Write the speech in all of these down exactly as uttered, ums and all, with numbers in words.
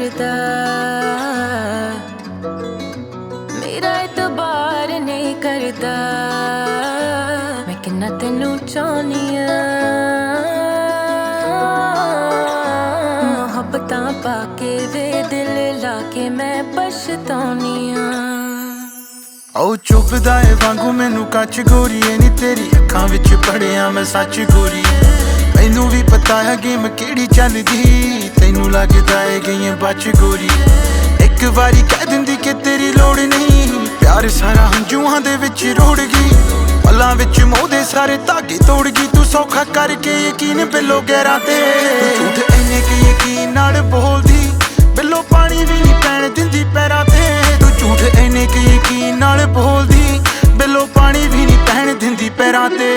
करदा, मेरा इतबार नहीं करदा। मैं किन्ना तेनू चाहनी आ, मोहब्बतां पाके वे दिल लाके मैं पछताउनी आ। ओ चुभदा ए वांगू मैनू कच गोरीए नी तेरी अखां विच पढ़िया मैं सच गोरीए। मैनू भी पता है गेम केड़ी चलदी, तैनू लगदा है गई बच गोरी। एक बारी कह दिंदी कि तेरी लोड़ नहीं, प्यार सारा हंझूआं दे विच रोड़ गई। पलां विच मोह दे सारे धागे तोड़ गई। तू सौखा करके यकीन बिलो गैरां ते, तू झूठ इन्ने के यकीन नाल बोलदी, बिलो पानी भी नहीं पैण दिंदी पैरां ते। तू झूठ इन्ने के यकीन नाल बोलदी, बिलो पानी भी नहीं पैण दिंदी पैरां ते।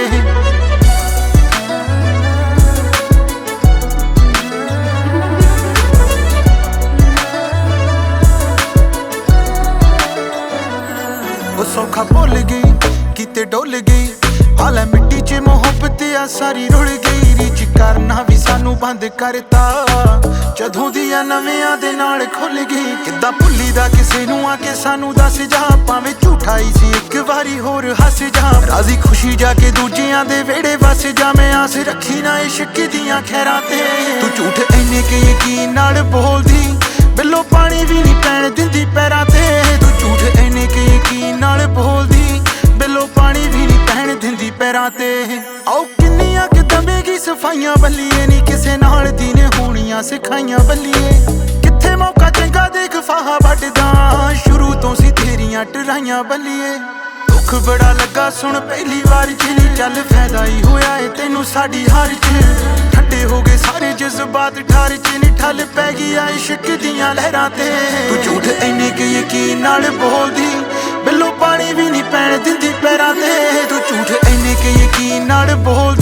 सौखा भुल गई किते डुल गई, हाले मिट्टी च मुहब्बत आ सारी रुड़ गई। रीच करना भी सानू बंद करता, जदों दियां नवियां दे नाल खुल गई। किद्दां भुल्ली दा किसे नू आके सानू दस जा, भावें झूठा ही सी एक वारी होर हस जा। राजी खुशी जाके दूजियां दे वेड़े वस जा, मैं आस रखी ना इश्क दियां खैरां ते। तू झूठ इन्ने के यकीन नाल बोलदी, बिलो पानी भी नहीं पैण दिंदी पैरां ते। तू झूठ इन्ने के यकीन नाल बोलदी, बिलो पानी भी नहीं पैण दिंदी पैरां ते। आओ किन्नियां क दवेगी सफाइयां बल्लिए, नी किसे नाल दी ने होणियां सिखाइयां बल्लिए। कित्थे मौका चंगा देख फाहा वड्डदा, शुरू तो सी तेरियां टराइयां बल्लिए। दुख बड़ा लगा सुन पहली बार च, नी चल फैदा ही होया है तेनू साडी हार च। ठंडे हो गए सारे जज्बात ठार च, नी ठल पै गई इश्क दियां लहरां ते। तू झूठ इन्ने के यकीन नाल बोलदी, बिलो पानी भी नहीं पैण दिंदी पैरां ते। तू झूठ इन्ने के यकीन नाल बोलदी,